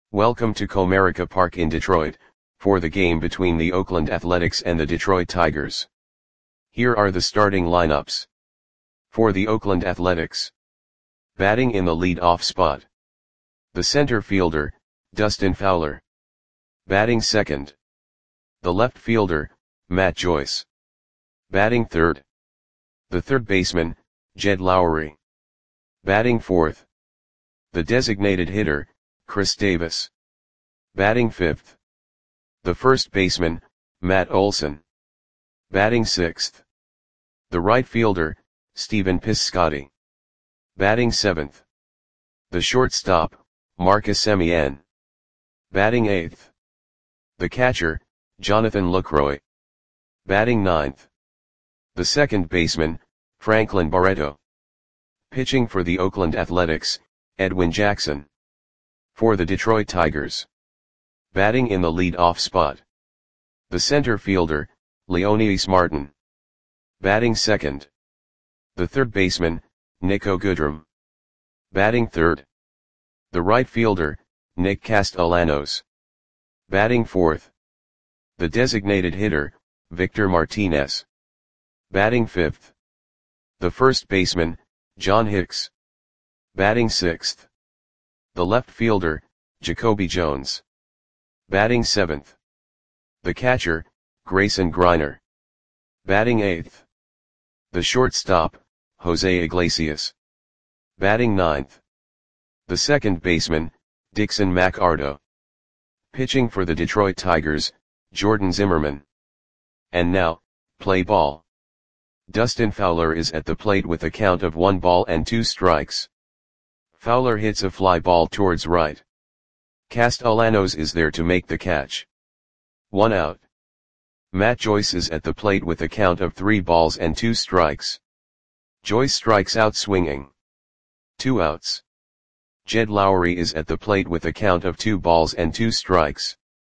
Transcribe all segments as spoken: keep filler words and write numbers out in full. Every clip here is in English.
Welcome to Comerica Park in Detroit, for the game between the Oakland Athletics and the Detroit Tigers. Here are the starting lineups. For the Oakland Athletics. Batting in the lead-off spot. The center fielder, Dustin Fowler. Batting second. The left fielder, Matt Joyce. Batting third. The third baseman, Jed Lowrie. Batting fourth. The designated hitter, Chris Davis. Batting fifth. The first baseman, Matt Olson. Batting sixth. The right fielder, Stephen Piscotty. Batting seventh. The shortstop, Marcus Semien. Batting eighth. The catcher, Jonathan Lucroy. Batting ninth. The second baseman, Franklin Barreto. Pitching for the Oakland Athletics, Edwin Jackson. For the Detroit Tigers. Batting in the lead-off spot. The center fielder, Leonidas Martin. Batting second. The third baseman, Niko Goodrum. Batting third. The right fielder, Nick Castellanos. Batting fourth. The designated hitter, Victor Martinez. Batting fifth. The first baseman, John Hicks. Batting sixth. The left fielder, Jacoby Jones. Batting seventh. The catcher, Grayson Greiner. Batting eighth. The shortstop, Jose Iglesias. Batting ninth. The second baseman, Dixon McArdo. Pitching for the Detroit Tigers, Jordan Zimmermann. And now, play ball. Dustin Fowler is at the plate with a count of one ball and two strikes. Fowler hits a fly ball towards right. Castellanos is there to make the catch. One out. Matt Joyce is at the plate with a count of three balls and two strikes. Joyce strikes out swinging. Two outs. Jed Lowrie is at the plate with a count of two balls and two strikes.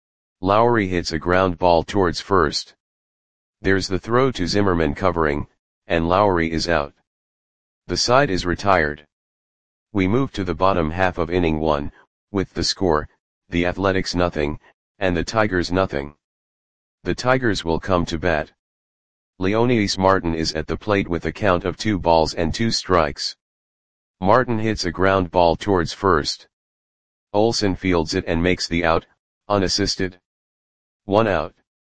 Lowrie hits a ground ball towards first. There's the throw to Zimmermann covering, and Lowrie is out. The side is retired. We move to the bottom half of inning one, with the score, the Athletics nothing, and the Tigers nothing. The Tigers will come to bat. Leonidas Martin is at the plate with a count of two balls and two strikes. Martin hits a ground ball towards first. Olson fields it and makes the out, unassisted. One out.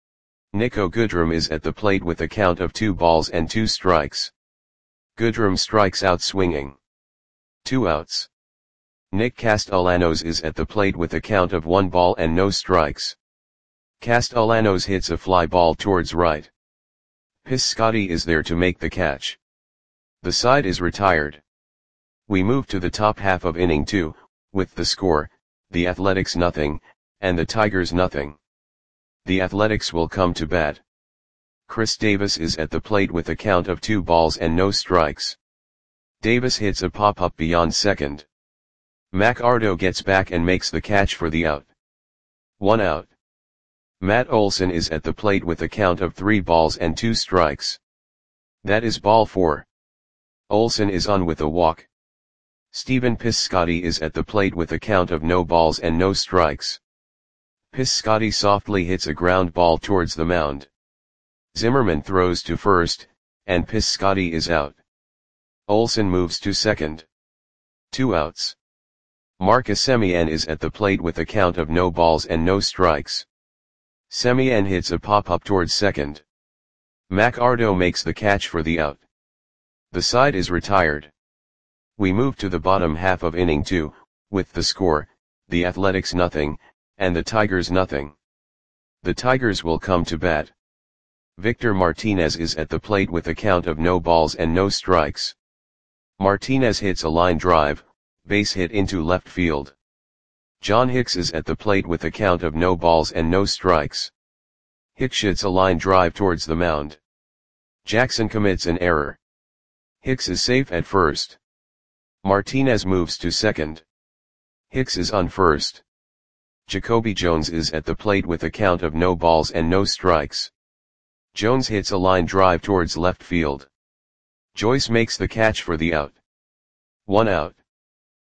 Niko Goodrum is at the plate with a count of two balls and two strikes. Goodrum strikes out swinging. Two outs. Nick Castellanos is at the plate with a count of one ball and no strikes. Castellanos hits a fly ball towards right. Piscotty is there to make the catch. The side is retired. We move to the top half of inning two, with the score, the Athletics nothing, and the Tigers nothing. The Athletics will come to bat. Chris Davis is at the plate with a count of two balls and no strikes. Davis hits a pop-up beyond second. McArdo gets back and makes the catch for the out. One out. Matt Olson is at the plate with a count of three balls and two strikes. That is ball four. Olson is on with a walk. Stephen Piscotty is at the plate with a count of no balls and no strikes. Piscotty softly hits a ground ball towards the mound. Zimmermann throws to first, and Piscotty is out. Olson moves to second. Two outs. Marcus Semien is at the plate with a count of no balls and no strikes. Semien hits a pop-up towards second. McArdo makes the catch for the out. The side is retired. We move to the bottom half of inning two, with the score, the Athletics nothing, and the Tigers nothing. The Tigers will come to bat. Victor Martinez is at the plate with a count of no balls and no strikes. Martinez hits a line drive, base hit into left field. John Hicks is at the plate with a count of no balls and no strikes. Hicks hits a line drive towards the mound. Jackson commits an error. Hicks is safe at first. Martinez moves to second. Hicks is on first. Jacoby Jones is at the plate with a count of no balls and no strikes. Jones hits a line drive towards left field. Joyce makes the catch for the out. One out.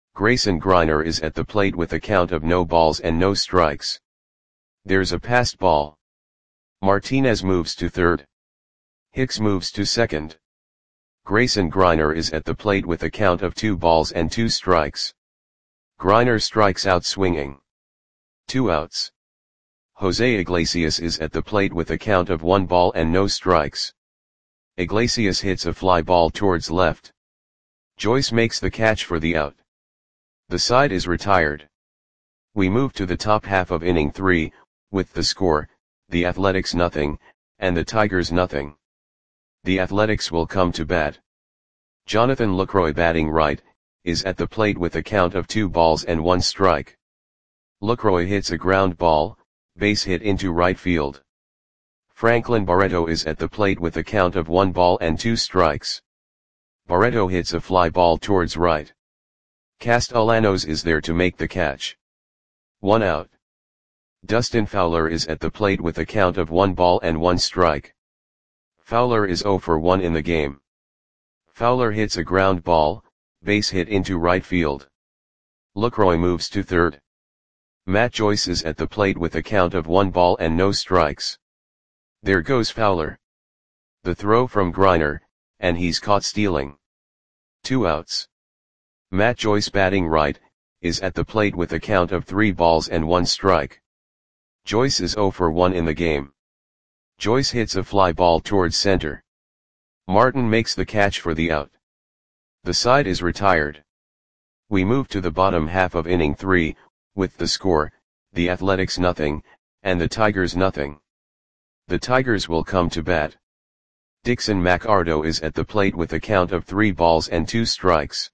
Grayson Greiner is at the plate with a count of no balls and no strikes. There's a passed ball. Martinez moves to third. Hicks moves to second. Grayson Greiner is at the plate with a count of two balls and two strikes. Greiner strikes out swinging. Two outs. Jose Iglesias is at the plate with a count of one ball and no strikes. Iglesias hits a fly ball towards left. Joyce makes the catch for the out. The side is retired. We move to the top half of inning three, with the score, the Athletics nothing, and the Tigers nothing. The Athletics will come to bat. Jonathan Lucroy, batting right, is at the plate with a count of two balls and one strike. Lucroy hits a ground ball, base hit into right field. Franklin Barreto is at the plate with a count of one ball and two strikes. Barreto hits a fly ball towards right. Castellanos is there to make the catch. One out. Dustin Fowler is at the plate with a count of one ball and one strike. Fowler is oh for one in the game. Fowler hits a ground ball, base hit into right field. Lucroy moves to third. Matt Joyce is at the plate with a count of one ball and no strikes. There goes Fowler. The throw from Greiner, and he's caught stealing. Two outs. Matt Joyce, batting right, is at the plate with a count of three balls and one strike. Joyce is oh for one in the game. Joyce hits a fly ball towards center. Martin makes the catch for the out. The side is retired. We move to the bottom half of inning three, with the score, the Athletics nothing, and the Tigers nothing. The Tigers will come to bat. Dixon McArdo is at the plate with a count of three balls and two strikes.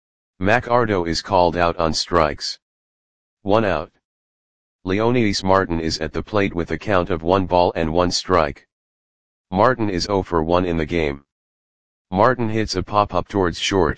McArdo is called out on strikes. One out. Leonidas Martin is at the plate with a count of one ball and one strike. Martin is oh for one in the game. Martin hits a pop-up towards short.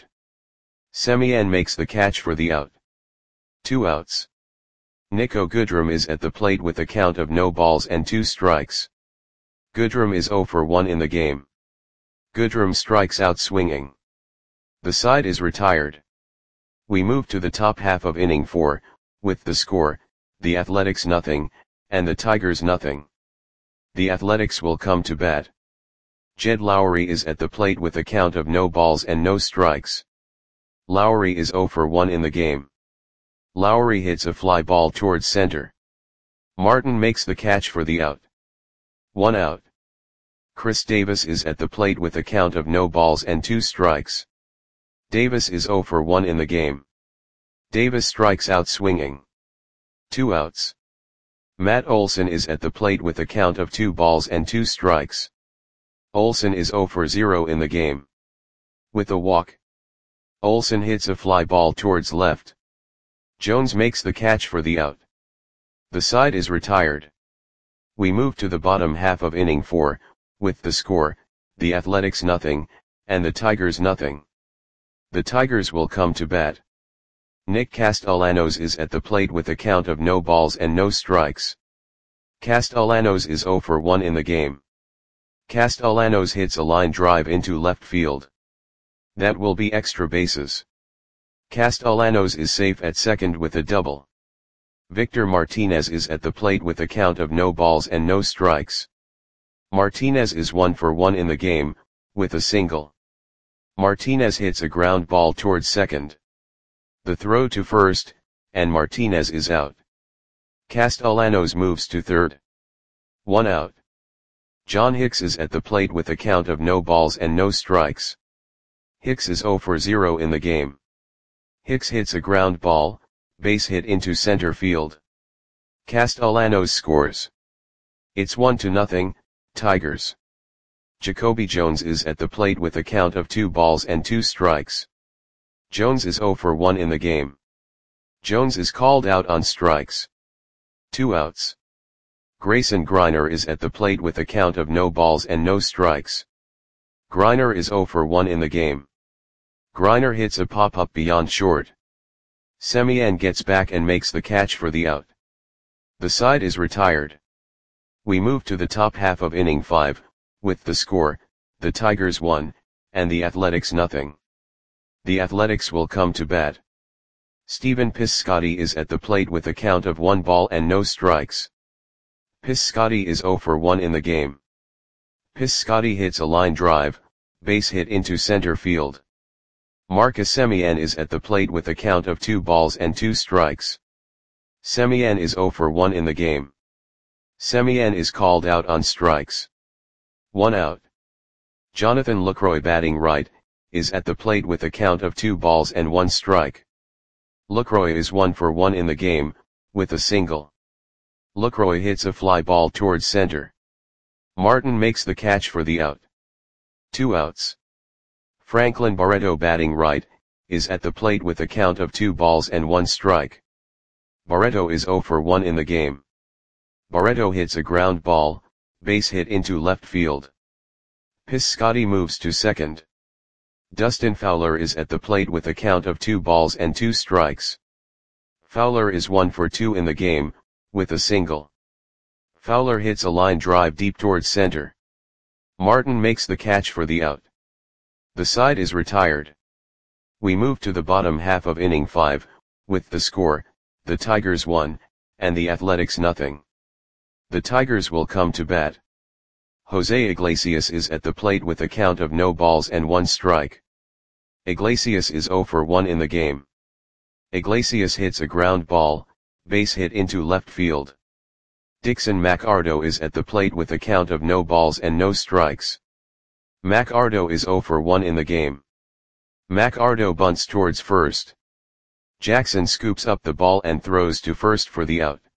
Semien makes the catch for the out. Two outs. Nico Goodrum is at the plate with a count of no balls and two strikes. Goodrum is oh for one in the game. Goodrum strikes out swinging. The side is retired. We move to the top half of inning four, with the score, the Athletics nothing, and the Tigers nothing. The Athletics will come to bat. Jed Lowry is at the plate with a count of no balls and no strikes. Lowry is oh for one in the game. Lowry hits a fly ball towards center. Martin makes the catch for the out. One out. Chris Davis is at the plate with a count of no balls and two strikes. Davis is oh for one in the game. Davis strikes out swinging. Two outs. Matt Olson is at the plate with a count of two balls and two strikes. Olson is oh for zero in the game. With a walk. Olson hits a fly ball towards left. Jones makes the catch for the out. The side is retired. We move to the bottom half of inning four, with the score, the Athletics nothing, and the Tigers nothing. The Tigers will come to bat. Nick Castellanos is at the plate with a count of no balls and no strikes. Castellanos is oh for one in the game. Castellanos hits a line drive into left field. That will be extra bases. Castellanos is safe at second with a double. Victor Martinez is at the plate with a count of no balls and no strikes. Martinez is one for one in the game, with a single. Martinez hits a ground ball towards second. The throw to first, and Martinez is out. Castellanos moves to third. One out. John Hicks is at the plate with a count of no balls and no strikes. Hicks is oh for zero in the game. Hicks hits a ground ball, base hit into center field. Castellanos scores. It's one to nothing, Tigers. Jacoby Jones is at the plate with a count of two balls and two strikes. Jones is oh for one in the game. Jones is called out on strikes. Two outs. Grayson Greiner is at the plate with a count of no balls and no strikes. Greiner is oh for one in the game. Greiner hits a pop-up beyond short. Semien gets back and makes the catch for the out. The side is retired. We move to the top half of inning five, with the score, the Tigers one, and the Athletics nothing. The Athletics will come to bat. Stephen Piscotty is at the plate with a count of one ball and no strikes. Piscotty is zero for one in the game. Piscotty hits a line drive, base hit into center field. Marcus Semien is at the plate with a count of two balls and two strikes. Semien is zero for one in the game. Semien is called out on strikes. One out. Jonathan Lucroy, batting right, is at the plate with a count of two balls and one strike. Lucroy is one for one in the game, with a single. Lucroy hits a fly ball towards center. Martin makes the catch for the out. Two outs. Franklin Barreto, batting right, is at the plate with a count of two balls and one strike. Barreto is zero for one in the game. Barreto hits a ground ball, base hit into left field. Piscotty moves to second. Dustin Fowler is at the plate with a count of two balls and two strikes. Fowler is one for two in the game, with a single. Fowler hits a line drive deep towards center. Martin makes the catch for the out. The side is retired. We move to the bottom half of inning five, with the score, the Tigers one, and the Athletics nothing. The Tigers will come to bat. Jose Iglesias is at the plate with a count of no balls and one strike. Iglesias is zero for one in the game. Iglesias hits a ground ball, base hit into left field. Dixon McArdo is at the plate with a count of no balls and no strikes. McArdo is zero for one in the game. McArdo bunts towards first. Jackson scoops up the ball and throws to first for the out.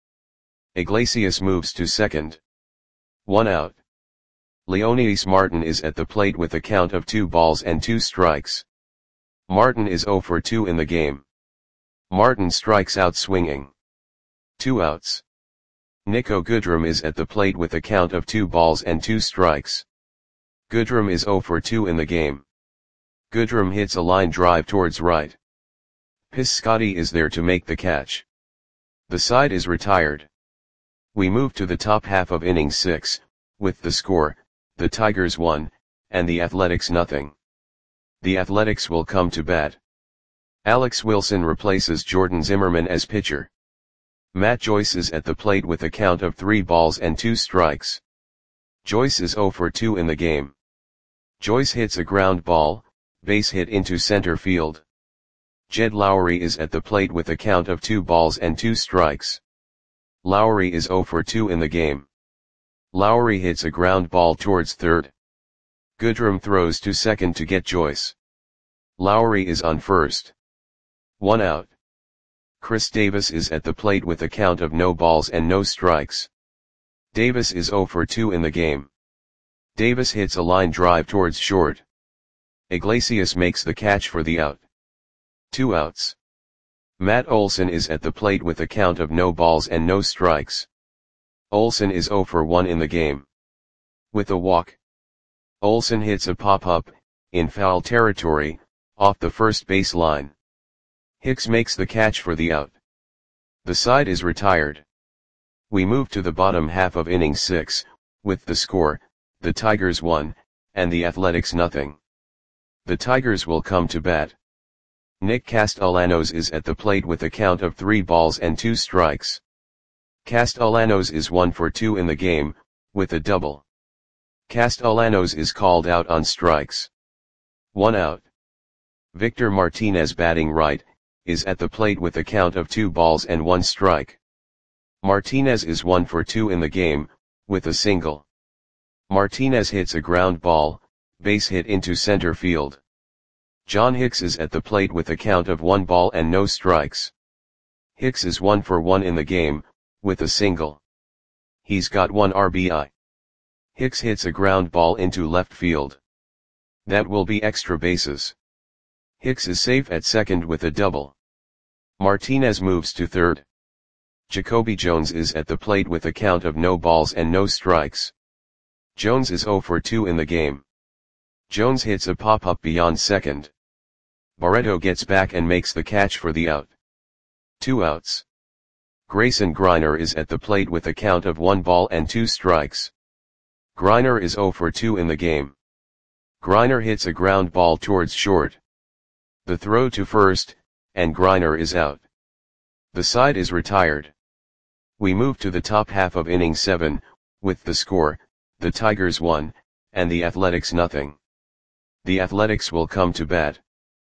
Iglesias moves to second. One out. Leonidas Martin is at the plate with a count of two balls and two strikes. Martin is zero for two in the game. Martin strikes out swinging. Two outs. Nico Goodrum is at the plate with a count of two balls and two strikes. Goodrum is zero for two in the game. Goodrum hits a line drive towards right. Piscotty is there to make the catch. The side is retired. We move to the top half of inning six, with the score, the Tigers one, and the Athletics nothing. The Athletics will come to bat. Alex Wilson replaces Jordan Zimmerman as pitcher. Matt Joyce is at the plate with a count of three balls and two strikes. Joyce is zero for two in the game. Joyce hits a ground ball, base hit into center field. Jed Lowry is at the plate with a count of two balls and two strikes. Lowry is zero for two in the game. Lowry hits a ground ball towards third. Goodrum throws to second to get Joyce. Lowry is on first. One out. Chris Davis is at the plate with a count of no balls and no strikes. Davis is zero for two in the game. Davis hits a line drive towards short. Iglesias makes the catch for the out. Two outs. Matt Olson is at the plate with a count of no balls and no strikes. Olson is zero for one in the game. With a walk. Olson hits a pop-up, in foul territory, off the first base line. Hicks makes the catch for the out. The side is retired. We move to the bottom half of inning six, with the score, the Tigers one, and the Athletics nothing. The Tigers will come to bat. Nick Castellanos is at the plate with a count of three balls and two strikes. Castellanos is one for two in the game, with a double. Castellanos is called out on strikes. One out. Victor Martinez, batting right, is at the plate with a count of two balls and one strike. Martinez is one for two in the game, with a single. Martinez hits a ground ball, base hit into center field. John Hicks is at the plate with a count of one ball and no strikes. Hicks is one for one in the game, with a single. He's got one R B I. Hicks hits a ground ball into left field. That will be extra bases. Hicks is safe at second with a double. Martinez moves to third. Jacoby Jones is at the plate with a count of no balls and no strikes. Jones is zero for two in the game. Jones hits a pop-up beyond second. Barreto gets back and makes the catch for the out. Two outs. Grayson Greiner is at the plate with a count of one ball and two strikes. Greiner is zero for two in the game. Greiner hits a ground ball towards short. The throw to first, and Greiner is out. The side is retired. We move to the top half of inning seven, with the score, the Tigers one, and the Athletics nothing. The Athletics will come to bat.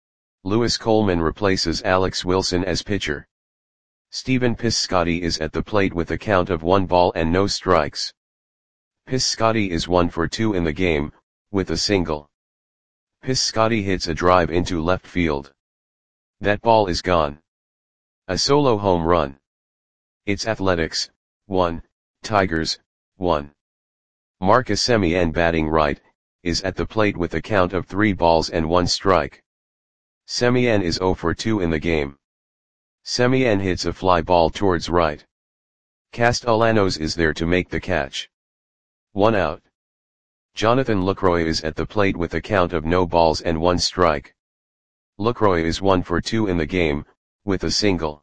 Lewis Coleman replaces Alex Wilson as pitcher. Stephen Piscotty is at the plate with a count of one ball and no strikes. Piscotty is one for two in the game, with a single. Piscotty hits a drive into left field. That ball is gone. A solo home run. It's Athletics, one, Tigers, one. Marcus Semien, batting right, is at the plate with a count of three balls and one strike. Semien is zero for two in the game. Semien hits a fly ball towards right. Castellanos is there to make the catch. One out. Jonathan Lucroy is at the plate with a count of no balls and one strike. Lucroy is one for two in the game, with a single.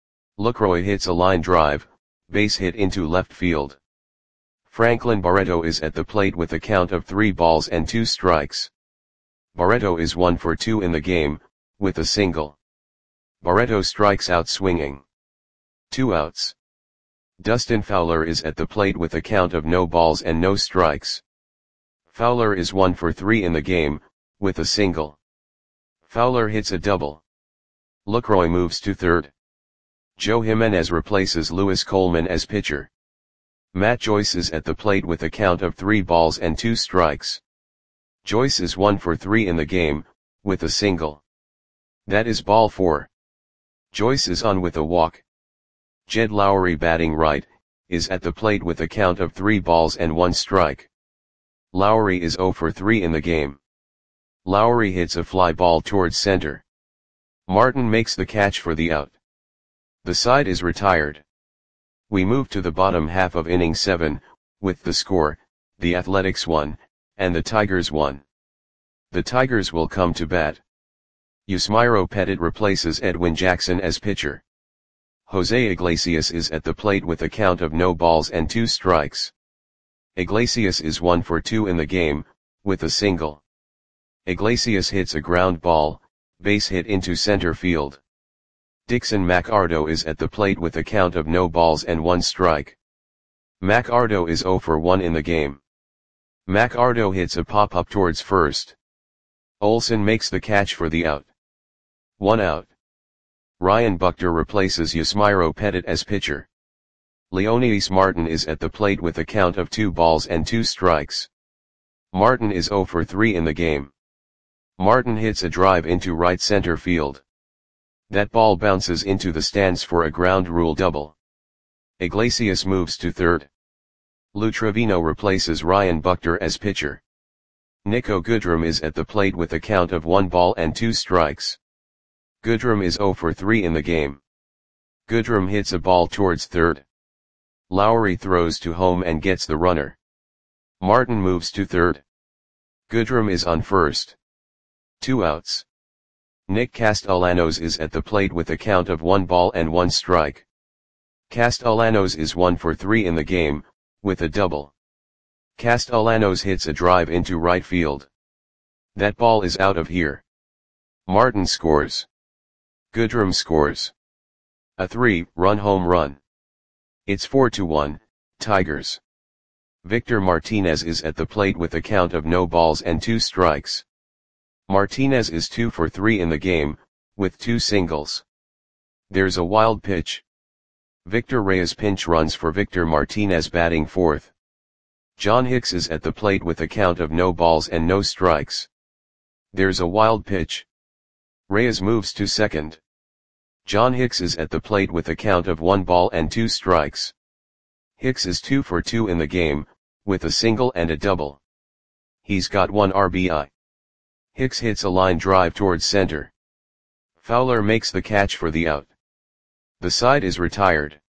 Lucroy hits a line drive, base hit into left field. Franklin Barreto is at the plate with a count of three balls and two strikes. Barreto is one for two in the game, with a single. Barreto strikes out swinging. Two outs. Dustin Fowler is at the plate with a count of no balls and no strikes. Fowler is one for three in the game, with a single. Fowler hits a double. Lucroy moves to third. Joe Jimenez replaces Lewis Coleman as pitcher. Matt Joyce is at the plate with a count of three balls and two strikes. Joyce is one for three in the game, with a single. That is ball four. Joyce is on with a walk. Jed Lowry, batting right, is at the plate with a count of three balls and one strike. Lowry is zero for three in the game. Lowry hits a fly ball towards center. Martin makes the catch for the out. The side is retired. We move to the bottom half of inning seven, with the score, the Athletics one, and the Tigers one. The Tigers will come to bat. Yusmeiro Petit replaces Edwin Jackson as pitcher. Jose Iglesias is at the plate with a count of no balls and two strikes. Iglesias is one for two in the game, with a single. Iglesias hits a ground ball, base hit into center field. Dixon McArdo is at the plate with a count of no balls and one strike. McArdo is zero for one in the game. McArdo hits a pop-up towards first. Olsen makes the catch for the out. One out. Ryan Buchter replaces Yusmeiro Petit as pitcher. Leonidas Martin is at the plate with a count of two balls and two strikes. Martin is zero for three in the game. Martin hits a drive into right center field. That ball bounces into the stands for a ground rule double. Iglesias moves to third. Lou Trevino replaces Ryan Buchter as pitcher. Nico Goodrum is at the plate with a count of one ball and two strikes. Goodrum is zero for three in the game. Goodrum hits a ball towards third. Lowry throws to home and gets the runner. Martin moves to third. Goodrum is on first. Two outs. Nick Castellanos is at the plate with a count of one ball and one strike. Castellanos is one for three in the game, with a double. Castellanos hits a drive into right field. That ball is out of here. Martin scores. Goodrum scores. A three-run home run. It's four to one, Tigers. Victor Martinez is at the plate with a count of no balls and two strikes. Martinez is two for three in the game, with two singles. There's a wild pitch. Victor Reyes pinch runs for Victor Martinez, batting fourth. John Hicks is at the plate with a count of no balls and no strikes. There's a wild pitch. Reyes moves to second. John Hicks is at the plate with a count of one ball and two strikes. Hicks is two for two in the game, with a single and a double. He's got one R B I. Hicks hits a line drive towards center. Fowler makes the catch for the out. The side is retired.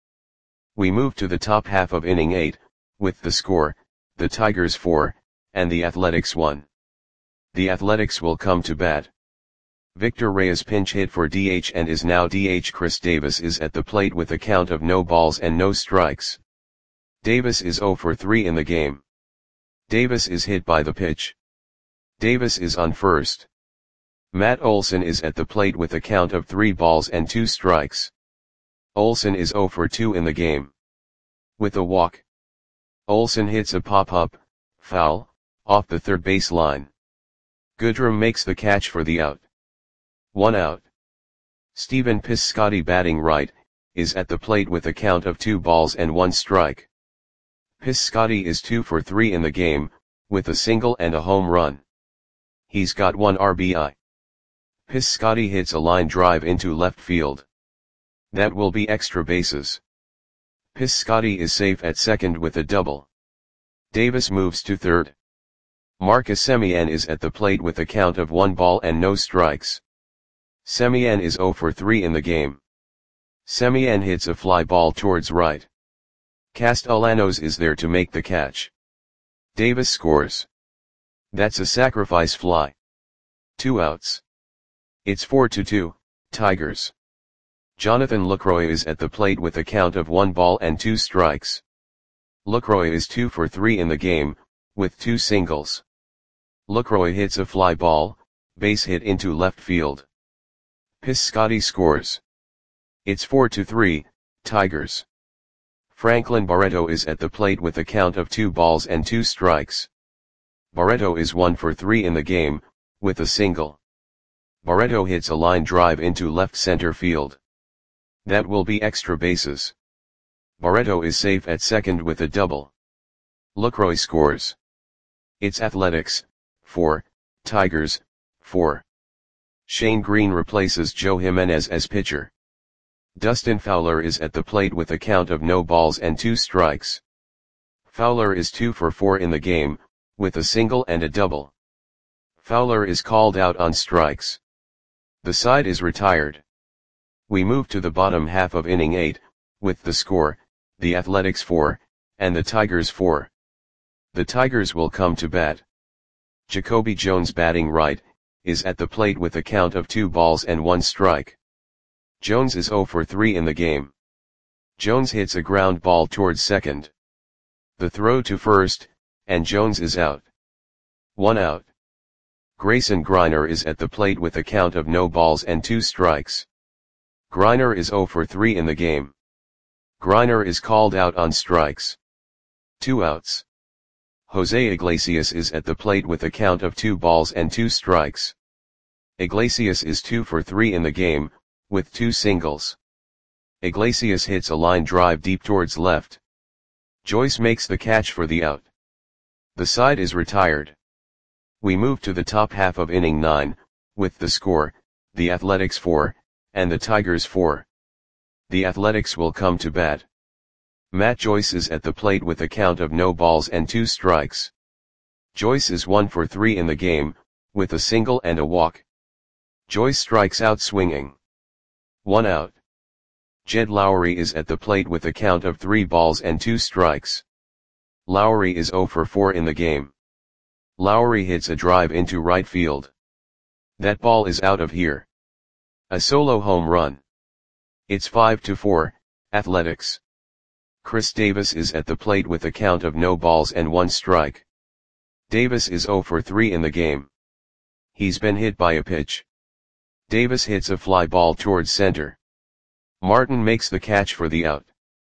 We move to the top half of inning eight, with the score, the Tigers four, and the Athletics one. The Athletics will come to bat. Victor Reyes pinch hit for D H and is now D H. Chris Davis is at the plate with a count of no balls and no strikes. Davis is zero for three in the game. Davis is hit by the pitch. Davis is on first. Matt Olson is at the plate with a count of three balls and two strikes. Olson is zero for two in the game. With a walk, Olson hits a pop-up, foul, off the third base line. Goodrum makes the catch for the out. One out. Stephen Piscotty, batting right, is at the plate with a count of two balls and one strike. Piscotty is two for three in the game, with a single and a home run. He's got one R B I. Piscotty hits a line drive into left field. That will be extra bases. Piscotty is safe at second with a double. Davis moves to third. Marcus Semien is at the plate with a count of one ball and no strikes. Semien is zero for three in the game. Semien hits a fly ball towards right. Castellanos is there to make the catch. Davis scores. That's a sacrifice fly. Two outs. It's four to two, Tigers. Jonathan Lucroy is at the plate with a count of one ball and two strikes. Lucroy is two for three in the game, with two singles. Lucroy hits a fly ball, base hit into left field. Piscotty scores. It's four to three, Tigers. Franklin Barreto is at the plate with a count of two balls and two strikes. Barreto is one for three in the game, with a single. Barreto hits a line drive into left center field. That will be extra bases. Barreto is safe at second with a double. Lucroy scores. It's Athletics, four, Tigers, four. Shane Green replaces Joe Jimenez as pitcher. Dustin Fowler is at the plate with a count of no balls and two strikes. Fowler is two for four in the game, with a single and a double. Fowler is called out on strikes. The side is retired. We move to the bottom half of inning eight, with the score, the Athletics four, and the Tigers four. The Tigers will come to bat. Jacoby Jones, batting right, is at the plate with a count of two balls and one strike. Jones is zero for three in the game. Jones hits a ground ball towards second. The throw to first, and Jones is out. One out. Grayson Greiner is at the plate with a count of no balls and two strikes. Greiner is zero for three in the game. Greiner is called out on strikes. Two outs. Jose Iglesias is at the plate with a count of two balls and two strikes. Iglesias is two for three in the game, with two singles. Iglesias hits a line drive deep towards left. Joyce makes the catch for the out. The side is retired. We move to the top half of inning nine, with the score, the Athletics four, and the Tigers four. The Athletics will come to bat. Matt Joyce is at the plate with a count of no balls and two strikes. Joyce is one for three in the game, with a single and a walk. Joyce strikes out swinging. One out. Jed Lowry is at the plate with a count of three balls and two strikes. Lowry is zero for four in the game. Lowry hits a drive into right field. That ball is out of here. A solo home run. It's five to four, Athletics. Chris Davis is at the plate with a count of no balls and one strike. Davis is zero for three in the game. He's been hit by a pitch. Davis hits a fly ball towards center. Martin makes the catch for the out.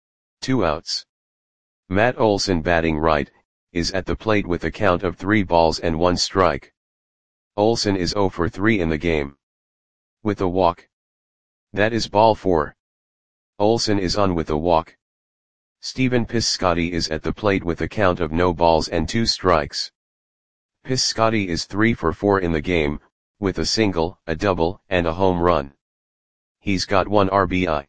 Two outs. Matt Olson, batting right, is at the plate with a count of three balls and one strike. Olson is zero for three in the game. With a walk. That is ball four. Olson is on with a walk. Stephen Piscotty is at the plate with a count of no balls and two strikes. Piscotty is three for four in the game, with a single, a double, and a home run. He's got one R B I.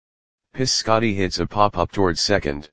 Piscotty hits a pop-up towards second.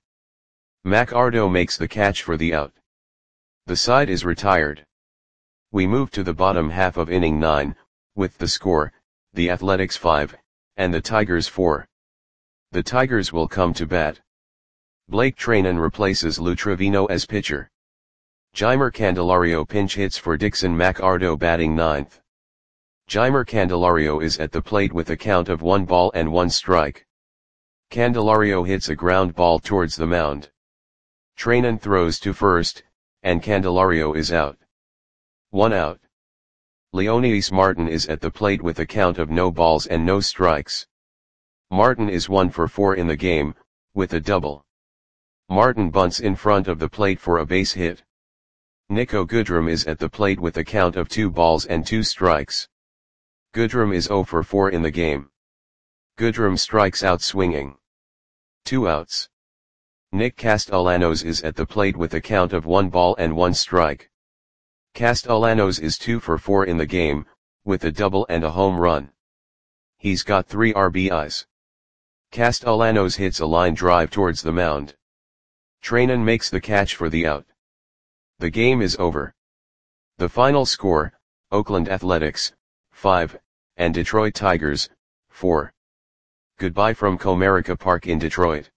McArdo makes the catch for the out. The side is retired. We move to the bottom half of inning nine, with the score, the Athletics five, and the Tigers four. The Tigers will come to bat. Blake Treinen replaces Lou Trevino as pitcher. Jeimer Candelario pinch hits for Dixon McArdo, batting ninth. Jeimer Candelario is at the plate with a count of one ball and one strike. Candelario hits a ground ball towards the mound. Treinen throws to first, and Candelario is out. One out. Leonidas Martin is at the plate with a count of no balls and no strikes. Martin is one for four in the game, with a double. Martin bunts in front of the plate for a base hit. Niko Goodrum is at the plate with a count of two balls and two strikes. Goodrum is zero for four in the game. Goodrum strikes out swinging. Two outs. Nick Castellanos is at the plate with a count of one ball and one strike. Castellanos is two for four in the game, with a double and a home run. He's got three R B Is. Castellanos hits a line drive towards the mound. Treinen makes the catch for the out. The game is over. The final score, Oakland Athletics, five, and Detroit Tigers, four. Goodbye from Comerica Park in Detroit.